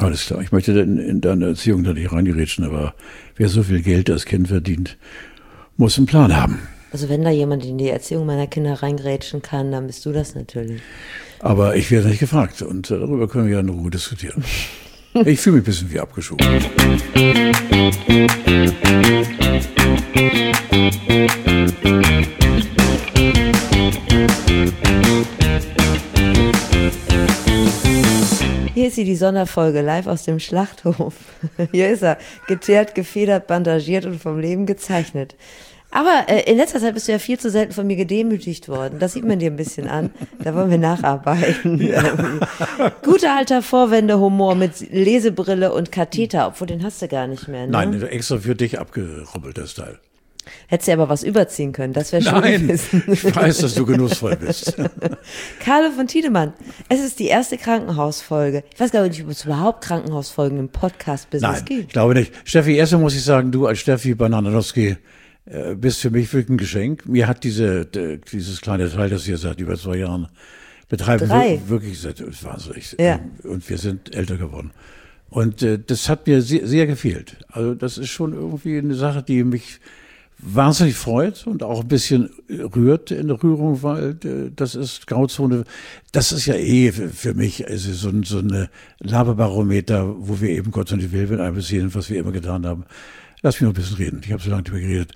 Alles klar. Ich möchte in deine Erziehung da nicht reingerätschen, aber wer so viel Geld als Kind verdient, muss einen Plan haben. Also wenn da jemand in die Erziehung meiner Kinder reingrätschen kann, dann bist du das natürlich. Aber ich werde nicht gefragt und darüber können wir ja in Ruhe diskutieren. Ich fühle mich ein bisschen wie abgeschoben. Hier ist sie, die Sonderfolge, live aus dem Schlachthof. Hier ist er, geteert, gefedert, bandagiert und vom Leben gezeichnet. Aber in letzter Zeit bist du ja viel zu selten von mir gedemütigt worden. Das sieht man dir ein bisschen an. Da wollen wir nacharbeiten. Ja. Guter alter Vorwände-Humor mit Lesebrille und Katheter, obwohl den hast du gar nicht mehr. Ne? Nein, extra für dich abgerubbelt, das Teil. Hättest du aber was überziehen können, das wäre schon Nein, gewesen. Ich weiß, dass du genussvoll bist. Carlo von Tiedemann, es ist die erste Krankenhausfolge. Ich weiß gar nicht, ob es überhaupt Krankenhausfolgen im Podcast-Business gibt. Ich glaube nicht. Steffi, erstmal muss ich sagen, du als Steffi Bananowski bist für mich wirklich ein Geschenk. Mir hat dieses kleine Teil, das ihr seit über 2 Jahren betreiben, wirklich wahnsinnig. Ja. Und wir sind älter geworden. Und das hat mir sehr, sehr gefehlt. Also das ist schon irgendwie eine Sache, die mich wahnsinnig freut und auch ein bisschen rührt in der Rührung, weil das ist Grauzone. Das ist ja für mich also so eine Laberbarometer, wo wir eben Gott sei Dank die Welt einbeziehen, was wir immer getan haben. Lass mich noch ein bisschen reden. Ich habe so lange drüber geredet.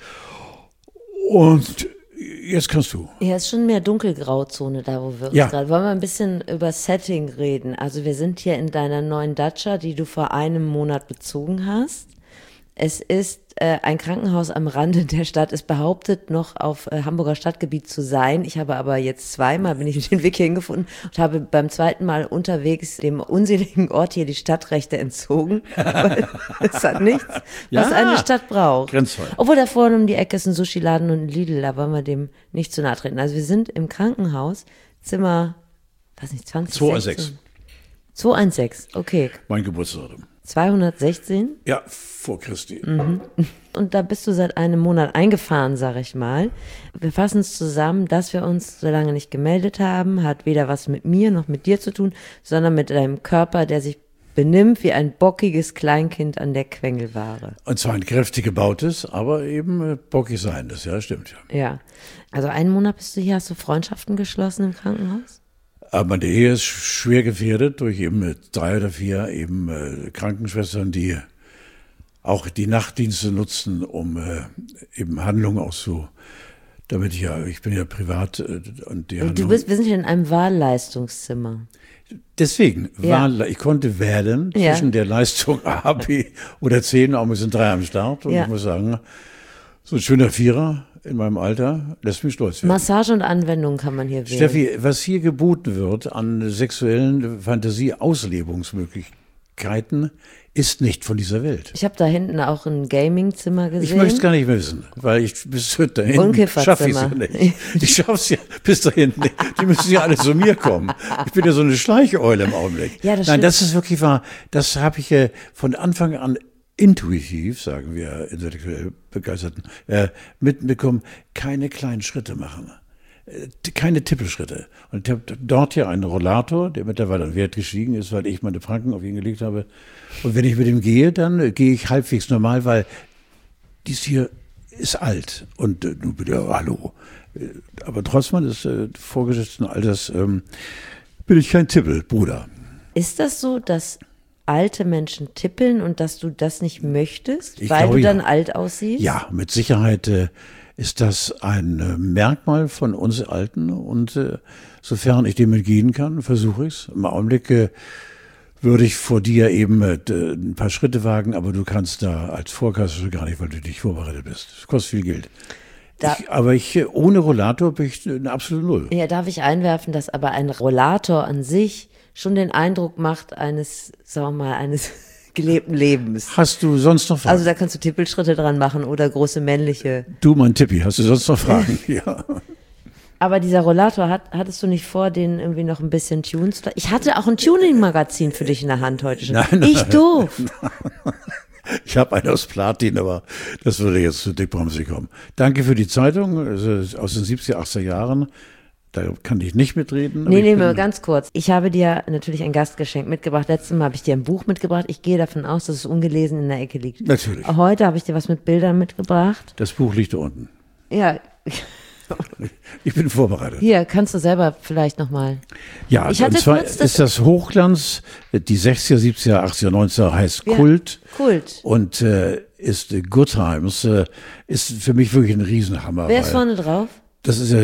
Und jetzt kannst du. Ja, ist schon mehr Dunkelgrauzone da, wo wir uns gerade. Wollen wir ein bisschen über Setting reden? Also wir sind hier in deiner neuen Dacia, die du vor einem Monat bezogen hast. Es ist ein Krankenhaus am Rande der Stadt. Es behauptet noch auf Hamburger Stadtgebiet zu sein. Ich habe aber jetzt zweimal, bin ich den Weg hier hingefunden und habe beim zweiten Mal unterwegs dem unseligen Ort hier die Stadtrechte entzogen. Es hat nichts, was eine Stadt braucht. Grenzfrei. Obwohl da vorne um die Ecke ist ein Sushi-Laden und ein Lidl, da wollen wir dem nicht zu nahe treten. Also wir sind im Krankenhaus, Zimmer, 20? 216. 216, okay. Mein Geburtsdatum. 216? Ja, vor Christi. Mhm. Und da bist du seit einem Monat eingefahren, sag ich mal. Wir fassen es zusammen, dass wir uns so lange nicht gemeldet haben, hat weder was mit mir noch mit dir zu tun, sondern mit deinem Körper, der sich benimmt wie ein bockiges Kleinkind an der Quengelware. Und zwar ein kräftig gebautes, aber eben bockig seiendes, ja, stimmt. Ja, also einen Monat bist du hier, hast du Freundschaften geschlossen im Krankenhaus? Aber meine Ehe ist schwer gefährdet durch eben 3 oder 4 eben Krankenschwestern, die auch die Nachtdienste nutzen, um eben Handlungen damit ich bin ja privat und die Handlung. Wir sind hier in einem Wahlleistungszimmer. Deswegen, ich konnte wählen zwischen der Leistung A, B oder C, aber wir sind 3 am Start und ich muss sagen, so ein schöner Vierer in meinem Alter lässt mich stolz werden. Massage und Anwendungen kann man hier wählen. Steffi, was hier geboten wird an sexuellen Fantasie-Auslebungsmöglichkeiten, ist nicht von dieser Welt. Ich habe da hinten auch ein Gaming-Zimmer gesehen. Ich möchte es gar nicht wissen, weil ich bis da hinten schaffe ich es ja nicht. Ich schaffe es ja bis da hinten nicht. Die müssen ja alle zu mir kommen. Ich bin ja so eine Schleicheule im Augenblick. Ja, Nein, das ist wirklich wahr. Das habe ich von Anfang an intuitiv, sagen wir intellektuell Begeisterten, mitbekommen, keine kleinen Schritte machen. Keine Tippelschritte. Und ich habe dort hier einen Rollator, der mittlerweile an Wert gestiegen ist, weil ich meine Franken auf ihn gelegt habe. Und wenn ich mit ihm gehe, dann gehe ich halbwegs normal, weil dies hier ist alt. Und nun bitte, hallo. Aber trotz meines vorgesetzten Alters bin ich kein Tippel, Bruder. Ist das so, dass alte Menschen tippeln und dass du das nicht möchtest, Ich weil glaube, du dann alt aussiehst? Ja, mit Sicherheit ist das ein Merkmal von uns Alten und sofern ich dem entgehen kann, versuche ich es. Im Augenblick würde ich vor dir eben ein paar Schritte wagen, aber du kannst da als Vorkasse gar nicht, weil du nicht vorbereitet bist. Das kostet viel Geld. Aber ohne Rollator bin ich eine absolute Null. Ja, darf ich einwerfen, dass aber ein Rollator an sich schon den Eindruck macht eines, sagen wir mal, eines gelebten Lebens. Hast du sonst noch Fragen? Also da kannst du Tippelschritte dran machen oder große männliche. Du, mein Tippi, hast du sonst noch Fragen? Ja. Aber dieser Rollator, hattest du nicht vor, den irgendwie noch ein bisschen Tunes? Ich hatte auch ein Tuning-Magazin für dich in der Hand heute schon. Nein. Ich doof. Ich habe einen aus Platin, aber das würde jetzt zu dickbremsig kommen. Danke für die Zeitung, also aus den 70er, 80er Jahren. Da kann ich nicht mitreden. Nee, ganz kurz. Ich habe dir natürlich ein Gastgeschenk mitgebracht. Letztes Mal habe ich dir ein Buch mitgebracht. Ich gehe davon aus, dass es ungelesen in der Ecke liegt. Natürlich. Heute habe ich dir was mit Bildern mitgebracht. Das Buch liegt da unten. Ja. Ich bin vorbereitet. Hier, kannst du selber vielleicht nochmal. Ja, und zwar ist das Hochglanz, die 60er, 70er, 80er, 90er heißt Kult. Kult. Und ist Good Times, ist für mich wirklich ein Riesenhammer. Wer ist vorne drauf? Das ist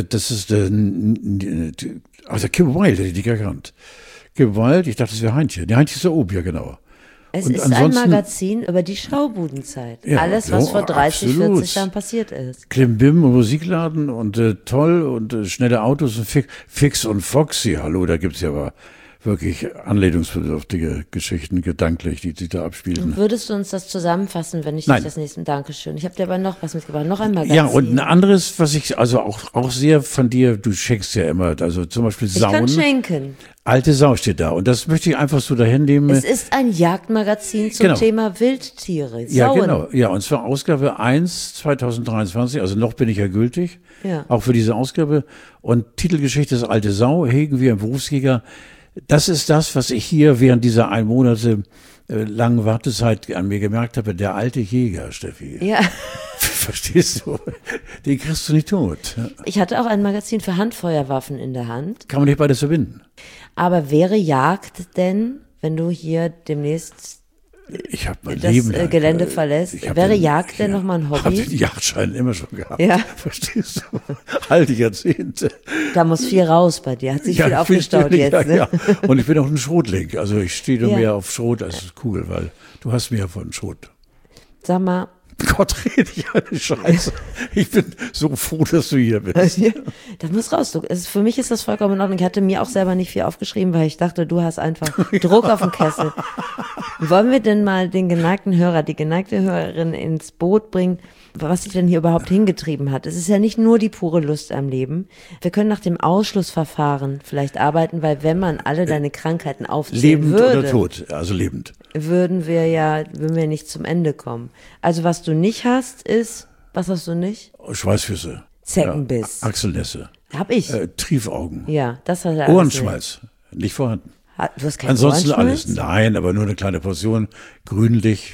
also Kim Wilde, hätte ich nicht erkannt. Kim Wilde, ich dachte, das wäre Heintje. Die Heintje ist da oben, ja genau. Es ist ein Magazin über die Schaubudenzeit. Ja, alles, was vor 30, absolut. 40 Jahren passiert ist. Klimbim und Musikladen und toll und schnelle Autos und Fix und Foxy. Hallo, da gibt's ja aber wirklich anlehnungsbedürftige Geschichten, gedanklich, die sich da abspielen. Und würdest du uns das zusammenfassen, wenn ich dich das nächste Dankeschön. Ich habe dir aber noch was mitgebracht, noch ein Magazin. Ja, und ein anderes, was ich also auch sehr von dir, du schenkst ja immer, also zum Beispiel Sauen. Ich kann schenken. Alte Sau steht da und das möchte ich einfach so dahin nehmen. Es ist ein Jagdmagazin zum Thema Wildtiere, Sauen. Ja, genau. Ja, und zwar Ausgabe 1 2023, also noch bin ich ja gültig, auch für diese Ausgabe. Und Titelgeschichte ist Alte Sau, hegen wir im Berufsjäger. Das ist das, was ich hier während dieser 1 Monate langen Wartezeit an mir gemerkt habe. Der alte Jäger, Steffi. Ja. Verstehst du? Den kriegst du nicht tot. Ich hatte auch ein Magazin für Handfeuerwaffen in der Hand. Kann man nicht beides verbinden. Aber wäre Jagd denn, wenn du hier demnächst ich habe mein das Leben lang, Gelände verlässt, wäre Jagd denn nochmal ein Hobby? Ich habe den Jagdschein immer schon gehabt. Ja. Verstehst du? Alte Jahrzehnte. Da muss viel raus bei dir. Hat sich viel aufgestaut jetzt. Ne? Ja. Und ich bin auch ein Schrotling. Also ich stehe mehr auf Schrot als Kugel, weil du hast mehr von Schrot. Sag mal. Gott, rede ich eine Scheiße. Ich bin so froh, dass du hier bist. Das muss raus. Für mich ist das vollkommen in Ordnung. Ich hatte mir auch selber nicht viel aufgeschrieben, weil ich dachte, du hast einfach Druck auf dem Kessel. Wollen wir denn mal den geneigten Hörer, die geneigte Hörerin ins Boot bringen, was sich denn hier überhaupt hingetrieben hat? Es ist ja nicht nur die pure Lust am Leben. Wir können nach dem Ausschlussverfahren vielleicht arbeiten, weil wenn man alle deine Krankheiten aufzählen würde. Lebend oder tot? Also lebend. Würden wir nicht zum Ende kommen. Also was du nicht hast, ist, was hast du nicht? Schweißfüße. Zeckenbiss. Ja, Achselnässe. Hab ich. Triefaugen. Ja, das hat er. Ohrenschmalz. Nicht vorhanden. Du hast keinen Ansonsten Ohrenschmalz? alles. Nein, aber nur eine kleine Portion. Grünlich,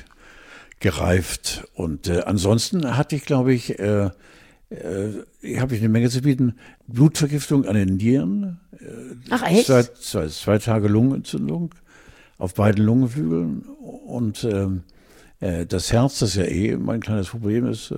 gereift. Und ansonsten hatte ich, glaube ich, habe ich eine Menge zu bieten. Blutvergiftung an den Nieren. Ach echt? Zwei Tage Lungenentzündung auf beiden Lungenflügeln. Und das Herz, das ja mein kleines Problem ist,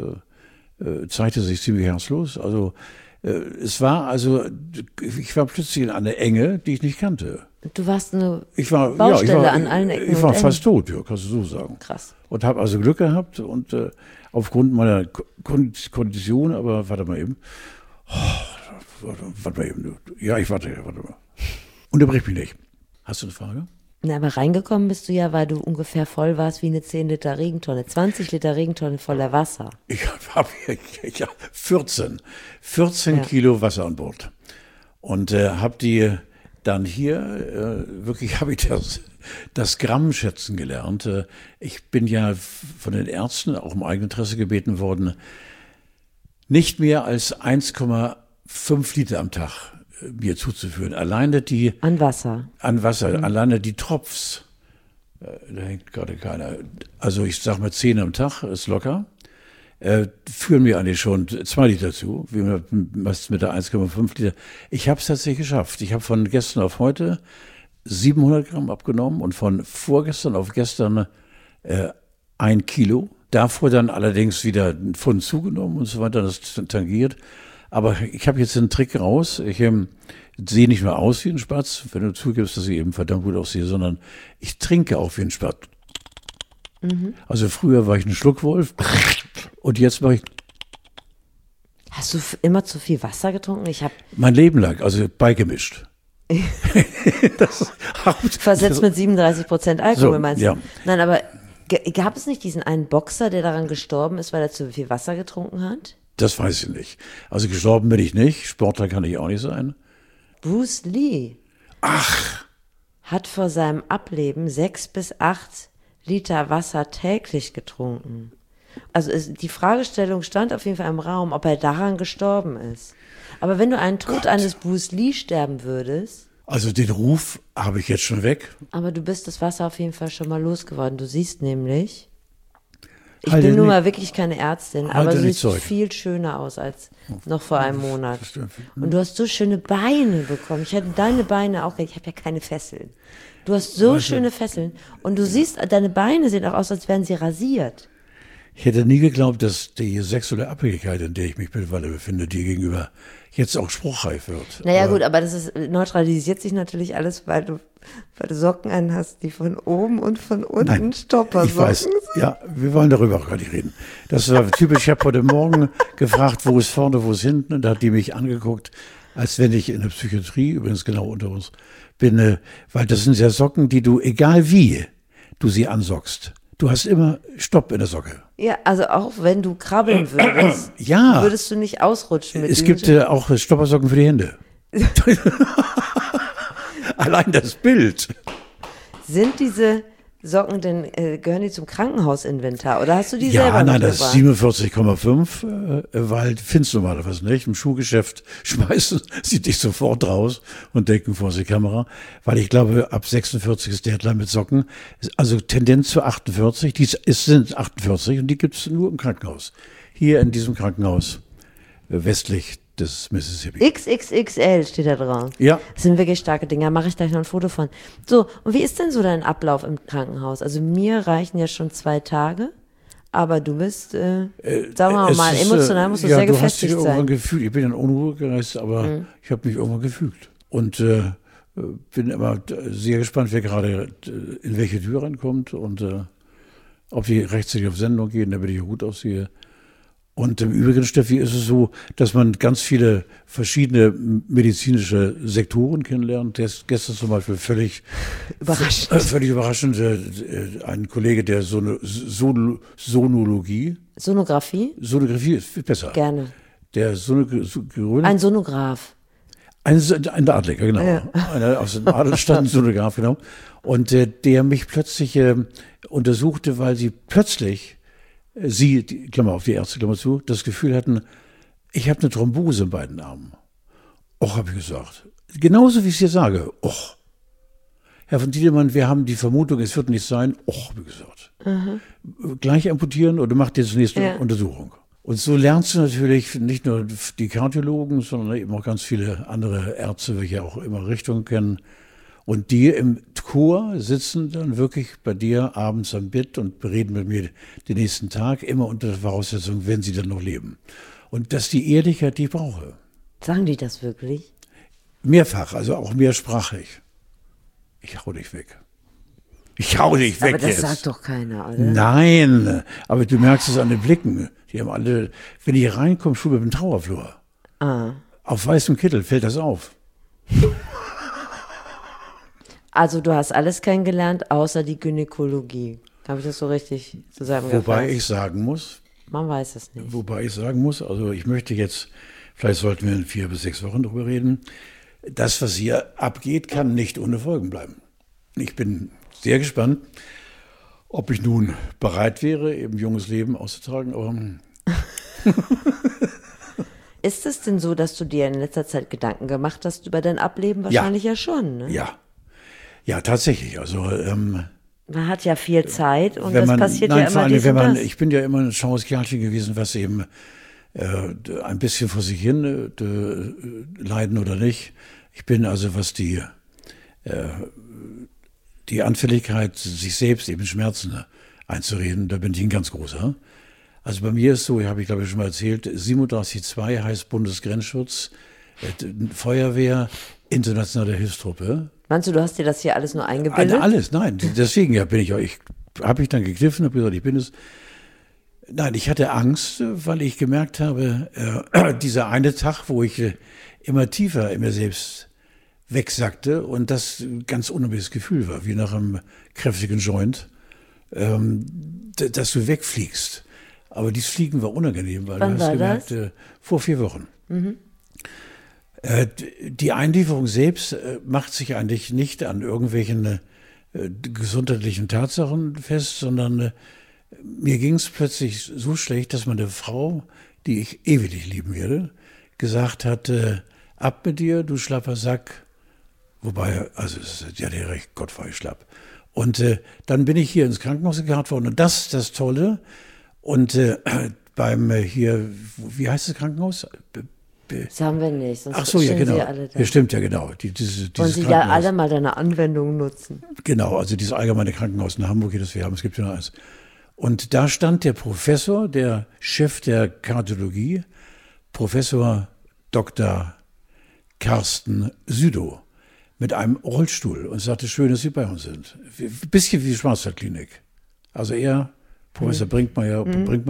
zeigte sich ziemlich herzlos. Also ich war plötzlich in einer Enge, die ich nicht kannte. Du warst eine Baustelle an allen Ecken. Ich war fast tot, ja, kannst du so sagen. Krass. Und habe also Glück gehabt und aufgrund meiner Kondition, aber warte mal eben. Warte mal eben. Ja, ich warte mal. Unterbrich mich nicht. Hast du eine Frage? Na, aber reingekommen bist du ja, weil du ungefähr voll warst wie eine 10 Liter Regentonne, 20 Liter Regentonne voller Wasser. Ich habe 14 Kilo Wasser an Bord und habe die dann hier, wirklich habe ich das Gramm schätzen gelernt. Ich bin ja von den Ärzten auch im Eigeninteresse gebeten worden, nicht mehr als 1,5 Liter am Tag mir zuzuführen. Alleine die... An Wasser. Alleine die Tropfs. Da hängt gerade keiner. Also ich sag mal 10 am Tag, ist locker. Führen mir eigentlich schon 2 Liter zu, wie man mit der 1,5 Liter. Ich habe es tatsächlich geschafft. Ich habe von gestern auf heute 700 Gramm abgenommen und von vorgestern auf gestern 1 Kilo. Davor dann allerdings wieder ein Pfund zugenommen und so weiter, das tangiert. Aber ich habe jetzt einen Trick raus. Ich sehe nicht mehr aus wie ein Spatz, wenn du zugibst, dass ich eben verdammt gut aussehe, sondern ich trinke auch wie ein Spatz. Mhm. Also früher war ich ein Schluckwolf und jetzt mache ich... Hast du immer zu viel Wasser getrunken? Mein Leben lang, also beigemischt. Versetzt mit 37% Alkohol, so, meinst du? Ja. Nein, aber gab es nicht diesen einen Boxer, der daran gestorben ist, weil er zu viel Wasser getrunken hat? Das weiß ich nicht. Also gestorben bin ich nicht. Sportler kann ich auch nicht sein. Bruce Lee. Ach. Hat vor seinem Ableben 6 bis 8 Liter Wasser täglich getrunken. Also die Fragestellung stand auf jeden Fall im Raum, ob er daran gestorben ist. Aber wenn du einen Tod eines Bruce Lee sterben würdest. Also den Ruf habe ich jetzt schon weg. Aber du bist das Wasser auf jeden Fall schon mal losgeworden. Du siehst nämlich, ich bin nun mal wirklich keine Ärztin, aber du siehst viel schöner aus als noch vor einem Monat. Und du hast so schöne Beine bekommen. Ich hätte deine Beine auch, ich habe ja keine Fesseln. Du hast so schöne Fesseln und du siehst, deine Beine sehen auch aus, als wären sie rasiert. Ich hätte nie geglaubt, dass die sexuelle Abhängigkeit, in der ich mich mittlerweile befinde, dir gegenüber jetzt auch spruchreif wird. Naja gut, aber das neutralisiert sich natürlich alles, weil du Socken anhast, die von oben und von unten Stoppersocken. Ich weiß, ja, wir wollen darüber auch gar nicht reden. Das war typisch, ich habe heute Morgen gefragt, wo ist vorne, wo ist hinten, und da hat die mich angeguckt, als wenn ich in der Psychiatrie, übrigens genau unter uns, bin, weil das sind ja Socken, die du, egal wie du sie ansockst, du hast immer Stopp in der Socke. Ja, also auch wenn du krabbeln würdest, würdest du nicht ausrutschen. Es gibt auch Stoppersocken für die Hände. Allein das Bild. Sind diese Socken denn, gehören die zum Krankenhausinventar oder hast du die selber mitgebracht? Ja, nein, das ist 47,5, weil findest du normalerweise nicht. Im Schuhgeschäft schmeißen sie dich sofort raus und denken vor die Kamera, weil ich glaube, ab 46 ist der Deadline mit Socken, also Tendenz zu 48, sind 48 und die gibt es nur im Krankenhaus. Hier in diesem Krankenhaus, westlich des Mississippi. XXXL steht da drauf. Ja. Das sind wirklich starke Dinger, mache ich gleich noch ein Foto von. So, und wie ist denn so dein Ablauf im Krankenhaus? Also mir reichen ja schon 2 Tage, aber du bist, sagen wir mal, emotional musst du sehr gefestigt sein. Irgendwann gefühlt, ich bin in Unruhe gereist, aber ich habe mich irgendwann gefühlt. Und bin immer sehr gespannt, wer gerade in welche Tür reinkommt und ob die rechtzeitig auf Sendung gehen, damit ich auch gut aussehe. Und im Übrigen, Steffi, ist es so, dass man ganz viele verschiedene medizinische Sektoren kennenlernt. Gestern zum Beispiel völlig überraschend ein Kollege der Sonologie. Sonographie? Sonographie ist viel besser. Gerne. Ein Sonograf. Ein Adliger, genau. Ja. Einer aus dem Adelsstand, ein Sonograf, genau. Und der mich plötzlich untersuchte, weil sie plötzlich sie, Klammer auf die Ärzte, Klammer zu, das Gefühl hatten, ich habe eine Thrombose in beiden Armen. Och, habe ich gesagt. Genauso wie ich es dir sage. Och. Herr von Tiedemann, wir haben die Vermutung, es wird nichts sein. Och, habe ich gesagt. Gleich amputieren oder macht jetzt die nächste Untersuchung. Und so lernst du natürlich nicht nur die Kardiologen, sondern eben auch ganz viele andere Ärzte, welche auch immer Richtungen kennen. Und die im Chor sitzen dann wirklich bei dir abends am Bett und bereden mit mir den nächsten Tag, immer unter der Voraussetzung, wenn sie dann noch leben. Und das ist die Ehrlichkeit, die ich brauche. Sagen die das wirklich? Mehrfach, also auch mehrsprachig. Ich hau dich weg. Ich hau dich weg jetzt. Aber das sagt doch keiner, oder? Nein, aber du merkst es an den Blicken. Die haben alle, wenn die reinkommen, schon mit dem Trauerflor. Auf weißem Kittel fällt das auf. Also du hast alles kennengelernt, außer die Gynäkologie. Habe ich das so richtig zusammengefasst? Wobei ich sagen muss. Man weiß es nicht. Wobei ich sagen muss, also ich möchte jetzt, vielleicht sollten wir in 4 bis 6 Wochen drüber reden, das, was hier abgeht, kann nicht ohne Folgen bleiben. Ich bin sehr gespannt, ob ich nun bereit wäre, eben junges Leben auszutragen. Aber ist es denn so, dass du dir in letzter Zeit Gedanken gemacht hast über dein Ableben? Wahrscheinlich ja schon, ne? Ja, tatsächlich. Also man hat ja viel Zeit und das passiert ja immer dies und das. Ich bin ja immer ein schlaues Kerlchen gewesen, was eben ein bisschen vor sich hin leiden oder nicht. Ich bin also, was die Anfälligkeit, sich selbst eben Schmerzen einzureden, da bin ich ein ganz großer. Also bei mir ist so, habe ich glaube ich schon mal erzählt, 37.2 heißt Bundesgrenzschutz, Feuerwehr, internationale Hilfstruppe. Meinst du hast dir das hier alles nur eingebildet? Alles, nein. Deswegen habe ich dann gegriffen, habe gesagt, ich bin es. Nein, ich hatte Angst, weil ich gemerkt habe, dieser eine Tag, wo ich immer tiefer in mir selbst wegsackte und das ein ganz unangenehmes Gefühl war, wie nach einem kräftigen Joint, dass du wegfliegst. Aber dieses Fliegen war unangenehm, weil Wann du hast gemerkt, vor 4 Wochen. Die Einlieferung selbst macht sich eigentlich nicht an irgendwelchen gesundheitlichen Tatsachen fest, sondern mir ging es plötzlich so schlecht, dass meine Frau, die ich ewig lieben werde, gesagt hat, ab mit dir, du schlapper Sack. Wobei, also ja, der recht, Gott war ich schlapp. Und dann bin ich hier ins Krankenhaus gekarrt worden. Und das ist das Tolle. Und beim hier, wie heißt das Krankenhaus? Das haben wir nicht. Sonst ach so, ja, genau. Ja, stimmt, ja, genau. Dieses wollen Sie da alle mal deine Anwendung nutzen? Genau, also dieses allgemeine Krankenhaus in Hamburg, das wir haben, es gibt ja noch eins. Und da stand der Professor, der Chef der Kardiologie, Professor Dr. Carsten Südow, mit einem Rollstuhl und sagte, schön, dass Sie bei uns sind. Ein bisschen wie die Schwarzwaldklinik. Also er, Professor Brinkmeier,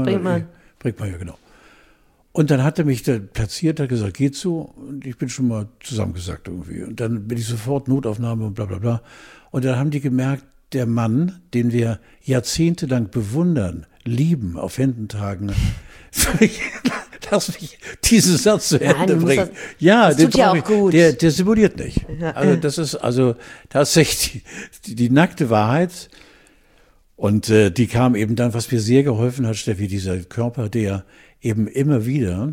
genau. Und dann hat er mich da platziert, hat gesagt, geht so. Und ich bin schon mal zusammengesackt irgendwie. Und dann bin ich sofort Notaufnahme und bla bla bla. Und dann haben die gemerkt, der Mann, den wir jahrzehntelang bewundern, lieben, auf Händen tragen, lass mich diesen Satz zu Ende bringen. Das tut ja auch gut. Der simuliert nicht. Also das ist also tatsächlich die nackte Wahrheit. Und die kam eben dann, was mir sehr geholfen hat, Steffi, dieser Körper, der eben immer wieder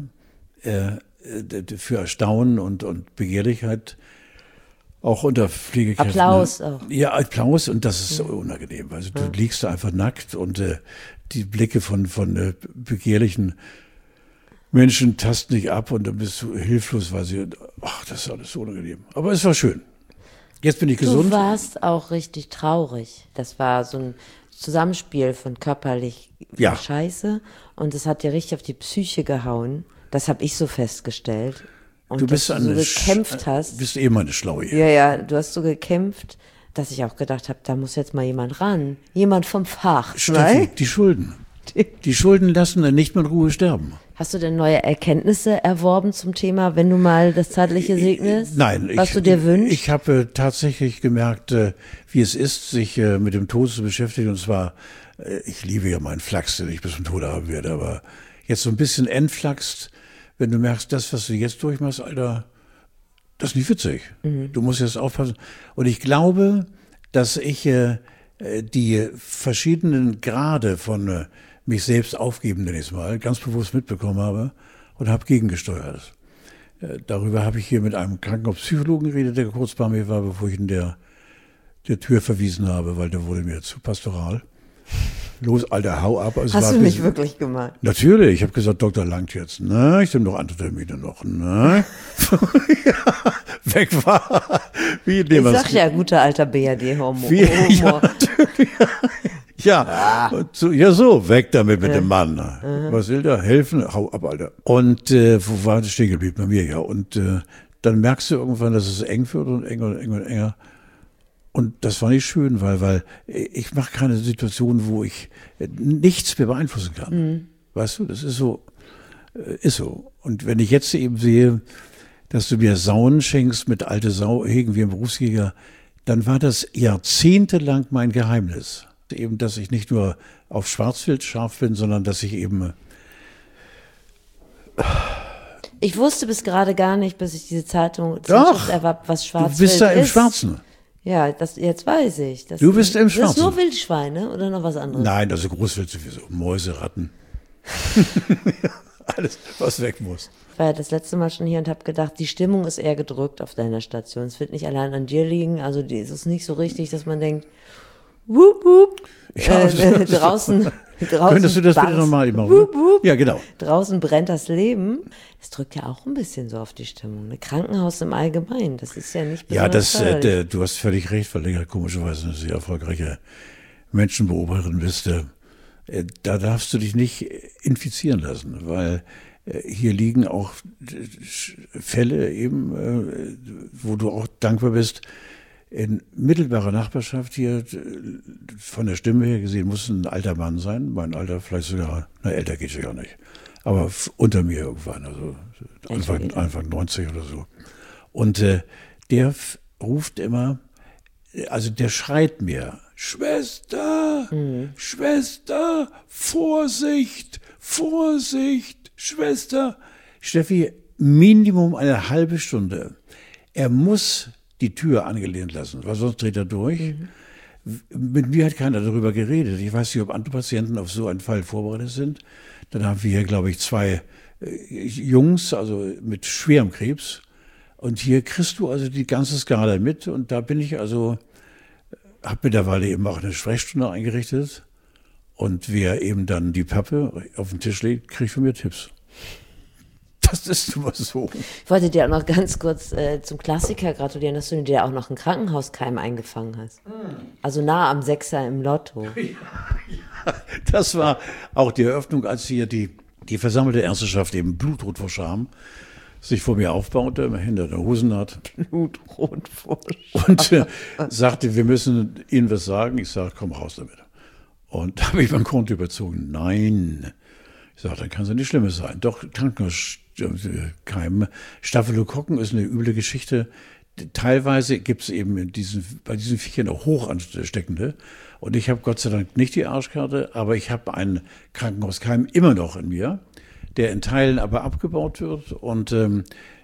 für Erstaunen und Begehrlichkeit auch unter Pflegekräften. Applaus auch. Ja, Applaus, und das ist so unangenehm. Also du liegst da einfach nackt und die Blicke von begehrlichen Menschen tasten dich ab und dann bist du hilflos, weil sie, ach, das ist alles so unangenehm. Aber es war schön. Jetzt bin ich gesund. Du warst auch richtig traurig. Das war so ein Zusammenspiel von körperlich Scheiße und es hat dir richtig auf die Psyche gehauen. Das habe ich so festgestellt. Und du bist dass du so gekämpft hast. Bist eh mal eine Schlaue. Ja, du hast so gekämpft, dass ich auch gedacht habe, da muss jetzt mal jemand ran. Jemand vom Fach. Steffi, die Schulden. Die Schulden lassen dann nicht mehr in Ruhe sterben. Hast du denn neue Erkenntnisse erworben zum Thema, wenn du mal das Zeitliche segnest? Nein. Was du dir wünschst? Ich habe tatsächlich gemerkt, wie es ist, sich mit dem Tod zu beschäftigen. Und zwar, ich liebe ja meinen Flachs, den ich bis zum Tode haben werde, aber jetzt so ein bisschen entflaxt, wenn du merkst, das, was du jetzt durchmachst, Alter, das ist nicht witzig. Du musst jetzt aufpassen. Und ich glaube, dass ich die verschiedenen Grade von mich selbst aufgeben, nenne ich es mal, ganz bewusst mitbekommen habe und habe gegengesteuert. Darüber habe ich hier mit einem Krankenhauspsychologen geredet, der kurz bei mir war, bevor ich ihn der Tür verwiesen habe, weil der wurde mir zu pastoral. Los, Alter, hau ab. Also hast du mich wirklich gemeint? Natürlich, ich habe gesagt, Doktor, langt jetzt. Ne? Ich habe noch andere Termine noch. Ne? Ja, weg war. Wie ich sag ja, guter alter BRD-Humor. Ja, natürlich. Ja, so, weg damit mit dem Mann. Was will der? Helfen? Hau ab, Alter. Und wo war das stehen geblieben? Bei mir, ja. Und dann merkst du irgendwann, dass es eng wird und enger und enger und enger. Und das war nicht schön, weil ich mache keine Situation, wo ich nichts mehr beeinflussen kann. Weißt du, das ist so. Und wenn ich jetzt eben sehe, dass du mir Sauen schenkst mit alte Sau, irgendwie im Berufsjäger, dann war das jahrzehntelang mein Geheimnis. Eben, dass ich nicht nur auf Schwarzwild scharf bin, sondern dass ich eben... Ich wusste bis gerade gar nicht, bis ich diese Zeitschrift erwarb, was Schwarzwild ist. Du bist da im Schwarzen. Ja, jetzt weiß ich. Du bist im Schwarzen. Das ist nur Wildschweine oder noch was anderes? Nein, also Großwild sowieso. Mäuse, Ratten. Alles, was weg muss. Ich war ja das letzte Mal schon hier und habe gedacht, die Stimmung ist eher gedrückt auf deiner Station. Es wird nicht allein an dir liegen. Also es ist nicht so richtig, dass man denkt, wup, wup. Ja, draußen könntest du das bitte nochmal machen? Wup, wup. Ja, genau. Draußen brennt das Leben. Das drückt ja auch ein bisschen so auf die Stimmung. Ein Krankenhaus im Allgemeinen, das ist ja nicht besonders förderlich. Du hast völlig recht, weil du ja komischerweise eine sehr erfolgreiche Menschenbeobachterin bist. Da darfst du dich nicht infizieren lassen, weil hier liegen auch Fälle eben, wo du auch dankbar bist. In mittelbarer Nachbarschaft hier, von der Stimme her gesehen, muss ein alter Mann sein. Mein Alter vielleicht sogar, älter geht ja gar nicht. Aber unter mir irgendwann, also Anfang 90 oder so. Und der ruft immer, also der schreit mir, Schwester, Schwester, Vorsicht, Vorsicht, Schwester. Steffi, Minimum eine halbe Stunde. Er muss die Tür angelehnt lassen, weil sonst dreht er durch. mit mir hat keiner darüber geredet. Ich weiß nicht, ob andere Patienten auf so einen Fall vorbereitet sind. Dann haben wir hier, glaube ich, 2 Jungs, also mit schwerem Krebs. Und hier kriegst du also die ganze Skala mit. Und da bin ich also, habe mittlerweile eben auch eine Sprechstunde eingerichtet. Und wer eben dann die Pappe auf den Tisch legt, kriegt von mir Tipps. Das ist immer so. Ich wollte dir auch noch ganz kurz zum Klassiker gratulieren, dass du dir auch noch einen Krankenhauskeim eingefangen hast. Also nah am 6er im Lotto. Ja, das war auch die Eröffnung, als hier die versammelte Ärzteschaft eben Blutrot vor Scham sich vor mir aufbaute, hinter der Hosennaht. Blutrot vor Scham. Und sagte, wir müssen Ihnen was sagen. Ich sage, komm raus damit. Und da habe ich mein Konto überzogen. Nein. Ich sage, dann kann es ja nicht Schlimmes sein. Doch, Krankenhauskeim. Staphylokokken ist eine üble Geschichte. Teilweise gibt es eben bei diesen Viechern auch hoch ansteckende. Und ich habe Gott sei Dank nicht die Arschkarte, aber ich habe einen Krankenhauskeim immer noch in mir, der in Teilen aber abgebaut wird. Und im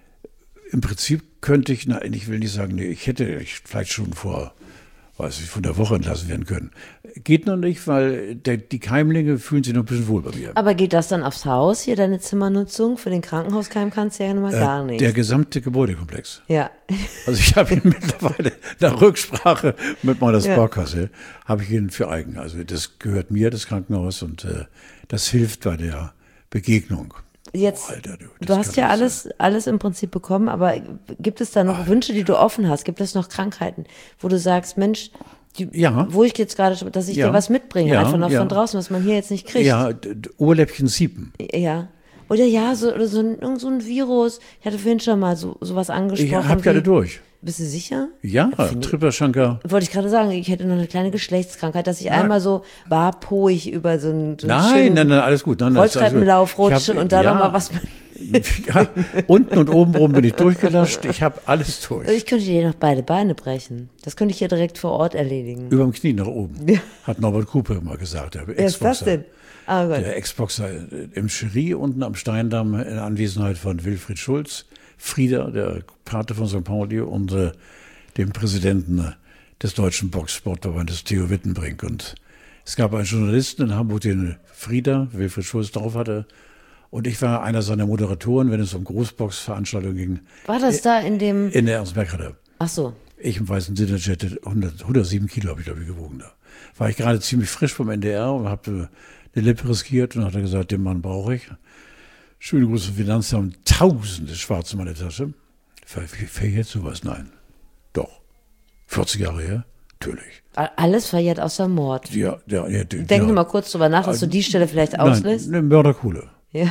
Prinzip könnte ich, ich will nicht sagen, nee, ich hätte vielleicht schon von der Woche entlassen werden können. Geht noch nicht, weil die Keimlinge fühlen sich noch ein bisschen wohl bei mir. Aber geht das dann aufs Haus, hier deine Zimmernutzung? Für den Krankenhauskeim kannst du ja nun mal gar nicht. Der gesamte Gebäudekomplex. Ja. Also ich habe ihn mittlerweile nach Rücksprache mit meiner Sparkasse, habe ich ihn für eigen. Also das gehört mir, das Krankenhaus, und das hilft bei der Begegnung. Jetzt, Alter, du hast ja alles im Prinzip bekommen, aber gibt es da noch Wünsche, die du offen hast? Gibt es noch Krankheiten, wo du sagst, Mensch, wo ich jetzt gerade, dass ich dir was mitbringe, einfach noch von draußen, was man hier jetzt nicht kriegt? Ja, Ohrläppchen siepen. Ja. Oder so ein Virus. Ich hatte vorhin schon mal sowas angesprochen. Ich habe gerade durch. Bist du sicher? Ja, Trippelschanker. Wollte ich gerade sagen, ich hätte noch eine kleine Geschlechtskrankheit, dass ich einmal so barpoig über so einen Nein, alles gut. Rolltreppenlauf rutsche und da nochmal was... Ja, unten und oben rum bin ich durchgelascht. Ich habe alles durch. Ich könnte dir noch beide Beine brechen. Das könnte ich hier direkt vor Ort erledigen. Über dem Knie nach oben, hat Norbert Cooper immer gesagt. Der Wer ist das denn? Oh Gott. Der Ex-Boxer im Cherie unten am Steindamm in Anwesenheit von Wilfried Schulz, Frieder, der Pate von St. Pauli, und dem Präsidenten des Deutschen Boxsportverbandes, Theo Wittenbrink. Und es gab einen Journalisten in Hamburg, den Frieder, Wilfried Schulz, drauf hatte. Und ich war einer seiner Moderatoren, wenn es um Großboxveranstaltungen ging. War das da in der Ernst-Becker-Halle. Ach so. Ich im weißen Dinnerjet, 107 Kilo habe ich, glaube ich, gewogen da. War ich gerade ziemlich frisch vom NDR und habe eine Lippe riskiert und hat er gesagt, den Mann brauche ich. Schöne Grüße Finanzamt, tausende Schwarze in meiner Tasche. Verjährt sowas? Nein. Doch. 40 Jahre her? Natürlich. Alles verjährt außer Mord. Ja. Denk nur mal kurz drüber nach, dass du die Stelle vielleicht auslässt. Nein, eine Mörderkuhle. Ja.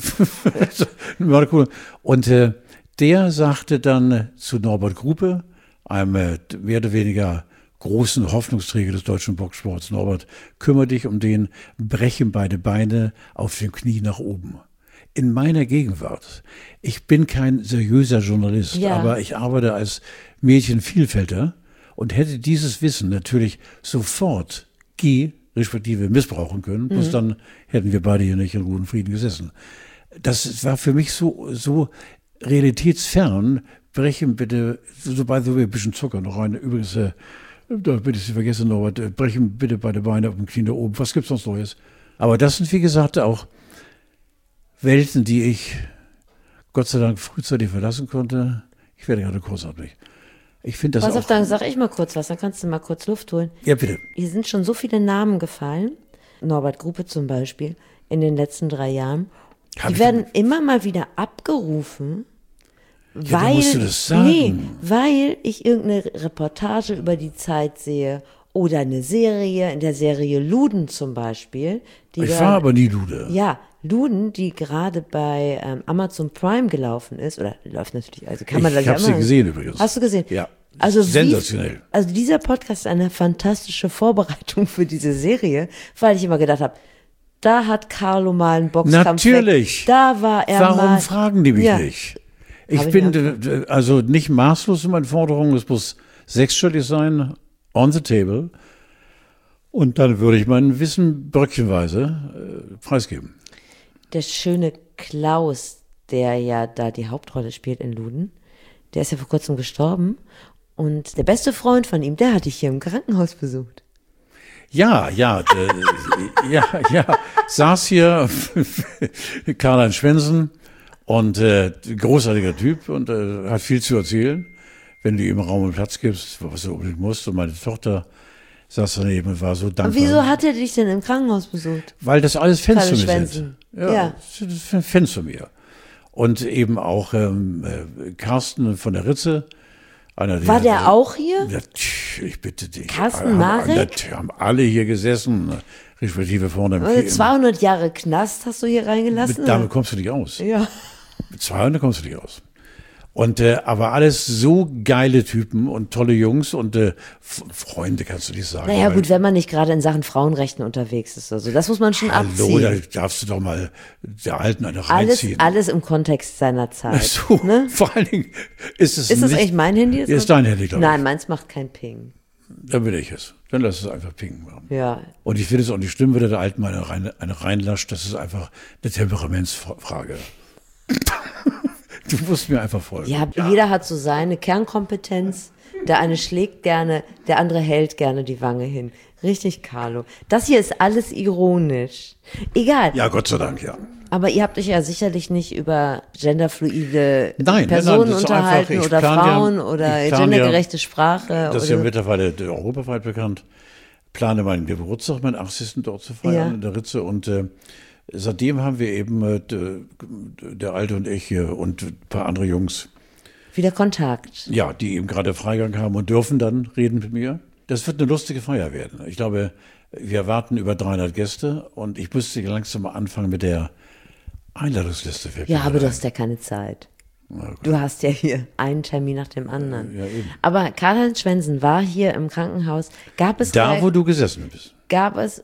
Und der sagte dann zu Norbert Gruppe, einem mehr oder weniger großen Hoffnungsträger des deutschen Boxsports: Norbert, kümmere dich um den, brechen beide Beine auf dem Knie nach oben. In meiner Gegenwart, ich bin kein seriöser Journalist, aber ich arbeite als Medienvielfälter und hätte dieses Wissen natürlich sofort respektive missbrauchen können, bloß dann hätten wir beide hier nicht in Ruhe und Frieden gesessen. Das war für mich so realitätsfern. Brechen bitte, sobald wir ein bisschen Zucker noch rein. Übrigens, da bitte Sie vergessen, Norbert, brechen bitte beide Beine auf dem Knie da oben. Was gibt's sonst Neues? Aber das sind, wie gesagt, auch Welten, die ich Gott sei Dank frühzeitig verlassen konnte. Ich werde gerade kurzatmig. Ich finde das Pass auf, dann sag ich mal kurz was, dann kannst du mal kurz Luft holen. Ja, bitte. Hier sind schon so viele Namen gefallen, Norbert Gruppe zum Beispiel, in den letzten 3 Jahren. Die werden immer mal wieder abgerufen, weil, musst du das sagen. weil ich irgendeine Reportage über die Zeit sehe oder eine Serie, in der Serie Luden zum Beispiel. Ich war aber nie Lude. Ja, Luden, die gerade bei Amazon Prime gelaufen ist, oder läuft natürlich, also kann man da Ich habe sie gesehen übrigens. Hast du gesehen? Ja. Also sensationell. Also dieser Podcast ist eine fantastische Vorbereitung für diese Serie, weil ich immer gedacht habe, da hat Carlo mal einen Boxkampf. Natürlich. Da war er Warum mal. Warum fragen die mich nicht? Ich bin also nicht maßlos in meinen Forderungen, es muss 6-stellig sein, on the table. Und dann würde ich mein Wissen bröckchenweise preisgeben. Der schöne Klaus, der ja da die Hauptrolle spielt in Luden, der ist ja vor kurzem gestorben. Und der beste Freund von ihm, der hatte ich hier im Krankenhaus besucht. Ja, saß hier Karl-Heinz Schwensen und großartiger Typ und hat viel zu erzählen, wenn du ihm Raum und Platz gibst, was du unbedingt musst. Und meine Tochter saß daneben und war so dankbar. Und wieso hat er dich denn im Krankenhaus besucht? Weil das alles Fans von mir Schwensen. sind. Ja, das sind Fans von mir. Und eben auch Carsten von der Ritze. War der auch hier? Ja, ich bitte dich. Carsten Marek? Haben alle hier gesessen, respektive vorne im 200 Jahre Knast hast du hier reingelassen? Damit kommst du nicht aus. Ja. Mit 200 kommst du nicht aus. Und aber alles so geile Typen und tolle Jungs und Freunde, kannst du nicht sagen. Naja gut, wenn man nicht gerade in Sachen Frauenrechten unterwegs ist. Also das muss man schon abziehen. Hallo, da darfst du doch mal der Alten eine reinziehen. Alles im Kontext seiner Zeit. So, ne? Vor allen Dingen ist es Ist das echt mein Handy? Ist dein Handy, glaube ich. Nein, meins macht kein Ping. Dann bin ich es. Dann lass es einfach pingen machen. Ja. Und ich finde es auch nicht schlimm, wenn der Alten mal eine reinlascht. Das ist einfach eine Temperamentsfrage. Du musst mir einfach folgen. Ja, jeder hat so seine Kernkompetenz. Der eine schlägt gerne, der andere hält gerne die Wange hin. Richtig, Carlo. Das hier ist alles ironisch. Egal. Ja, Gott sei Dank, ja. Aber ihr habt euch ja sicherlich nicht über genderfluide Personen unterhalten oder Frauen oder gendergerechte Sprache. Das ist ja mittlerweile europaweit bekannt. Ich plane meinen Geburtstag, meinen 80. dort zu feiern in der Ritze und seitdem haben wir eben, der Alte und ich und ein paar andere Jungs. Wieder Kontakt. Ja, die eben gerade Freigang haben und dürfen dann reden mit mir. Das wird eine lustige Feier werden. Ich glaube, wir erwarten über 300 Gäste und ich müsste langsam mal anfangen mit der Einladungsliste. Ja, aber du hast ja keine Zeit. Du hast ja hier einen Termin nach dem anderen. Ja, eben. Aber Karl-Heinz Schwensen war hier im Krankenhaus. Gab es wo du gesessen bist. Hat er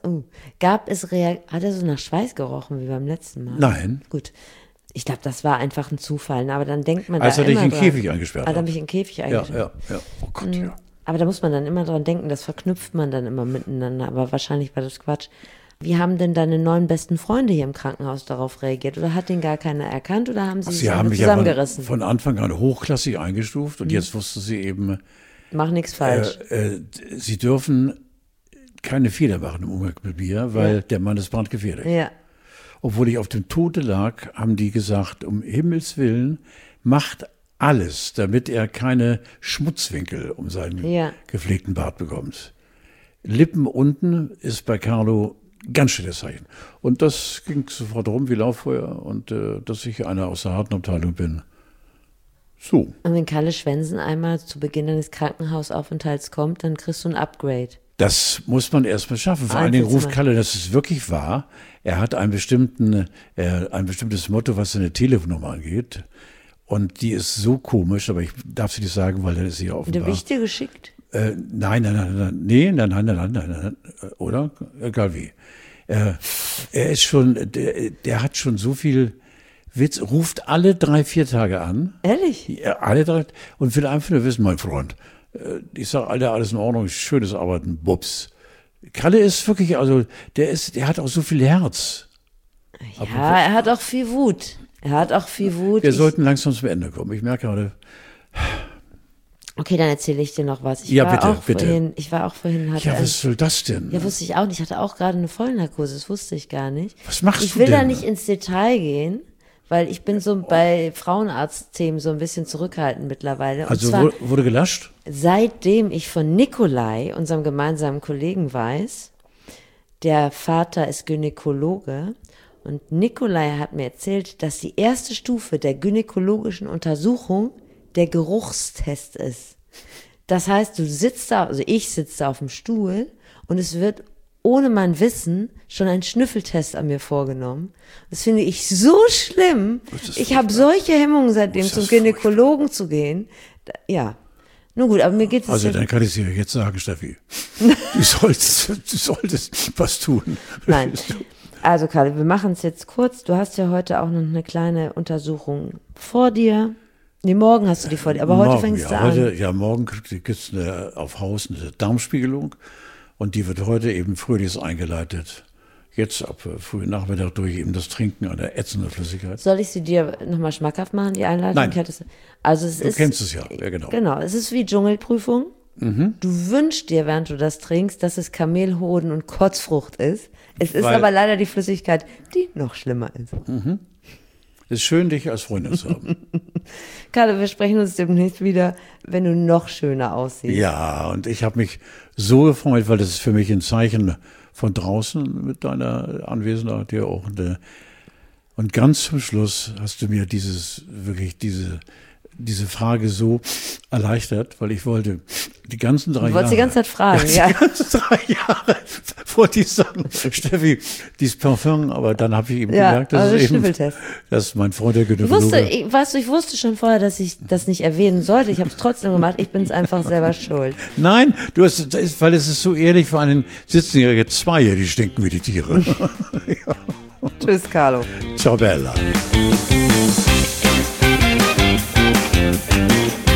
so nach Schweiß gerochen wie beim letzten Mal? Nein. Gut. Ich glaube, das war einfach ein Zufall. Aber dann denkt man als da immer dran. Als er dich in den Käfig eingesperrt hat. Hat er mich in den Käfig eingesperrt. Ja. Oh Gott, ja. Aber da muss man dann immer dran denken, das verknüpft man dann immer miteinander. Aber wahrscheinlich war das Quatsch. Wie haben denn deine 9 besten Freunde hier im Krankenhaus darauf reagiert? Oder hat den gar keiner erkannt oder haben sie sich zusammengerissen? Von Anfang an hochklassig eingestuft und jetzt wussten sie eben, mach nichts falsch. Sie dürfen keine Fehler machen im Umgang mit mir, weil der Mann ist brandgefährlich. Ja. Obwohl ich auf dem Tode lag, haben die gesagt, um Himmels Willen, macht alles, damit er keine Schmutzwinkel um seinen gepflegten Bart bekommt. Lippen unten ist bei Carlo ganz schönes Zeichen. Und das ging sofort rum wie Lauffeuer und dass ich einer aus der harten Abteilung bin. So. Und wenn Kalle Schwensen einmal zu Beginn deines Krankenhausaufenthalts kommt, dann kriegst du ein Upgrade. Das muss man erst mal schaffen. Vor allen Dingen ruft Kalle, das ist wirklich wahr. Er hat ein bestimmtes Motto, was seine Telefonnummer angeht. Und die ist so komisch, aber ich darf sie nicht sagen, weil dann ist sie ja offenbar. Der Wichte geschickt? Nein. Oder? Egal wie. Er ist schon, der hat schon so viel Witz, ruft alle 3-4 Tage an. Ehrlich? Ja, alle 3 und will einfach nur wissen, mein Freund. Ich sage, Alter, alles in Ordnung, schönes Arbeiten, Bubs. Kalle ist wirklich, also, der hat auch so viel Herz. Ja, er hat auch viel Wut. Wir sollten langsam zum Ende kommen. Ich merke gerade. Okay, dann erzähle ich dir noch was. Ich war auch vorhin. Was soll das denn? Ja, wusste ich auch nicht. Ich hatte auch gerade eine Vollnarkose, das wusste ich gar nicht. Was machst du denn? Ich will da nicht ins Detail gehen, weil ich bin so bei Frauenarzt-Themen so ein bisschen zurückhaltend mittlerweile. Und also wurde gelöscht? Seitdem ich von Nikolai, unserem gemeinsamen Kollegen, weiß, der Vater ist Gynäkologe und Nikolai hat mir erzählt, dass die erste Stufe der gynäkologischen Untersuchung der Geruchstest ist. Das heißt, ich sitze da auf dem Stuhl und es wird ohne mein Wissen schon ein Schnüffeltest an mir vorgenommen. Das finde ich so schlimm. Ich habe solche Hemmungen seitdem, zum Gynäkologen zu gehen. Ja, nun gut, aber mir geht es... Also dann kann ich dir jetzt sagen, Steffi, du solltest was tun. Nein, also Karl, wir machen es jetzt kurz. Du hast ja heute auch noch eine kleine Untersuchung vor dir. Nee, morgen hast du die vor dir, aber heute fängst du an. Morgen gibt es auf Haus eine Darmspiegelung und die wird heute eben frühlichst eingeleitet. Jetzt ab frühen Nachmittag durch eben das Trinken einer ätzenden Flüssigkeit. Soll ich sie dir nochmal schmackhaft machen, die Einleitung? Nein, du kennst es ja, genau. Genau, es ist wie Dschungelprüfung. Du wünschst dir, während du das trinkst, dass es Kamelhoden und Kotzfrucht ist. Es ist aber leider die Flüssigkeit, die noch schlimmer ist. Es ist schön, dich als Freundin zu haben. Carlo, wir sprechen uns demnächst wieder, wenn du noch schöner aussiehst. Ja, und ich habe mich so gefreut, weil das ist für mich ein Zeichen von draußen mit deiner Anwesenheit hier auch. Und ganz zum Schluss hast du mir diese Frage so erleichtert, weil ich wollte die ganzen 3 Jahre. Du wolltest die ganze Zeit fragen, ja. Die ganzen 3 Jahre wollte ich sagen, Steffi, dieses Parfum, aber dann habe ich eben gemerkt, dass mein Freund der Gynäkologe. Ich wusste schon vorher, dass ich das nicht erwähnen sollte. Ich habe es trotzdem gemacht. Ich bin es einfach selber schuld. Nein, weil es ist so ehrlich, vor allem sitzen hier jetzt 2, die stinken wie die Tiere. Ja. Tschüss, Carlo. Ciao, Bella.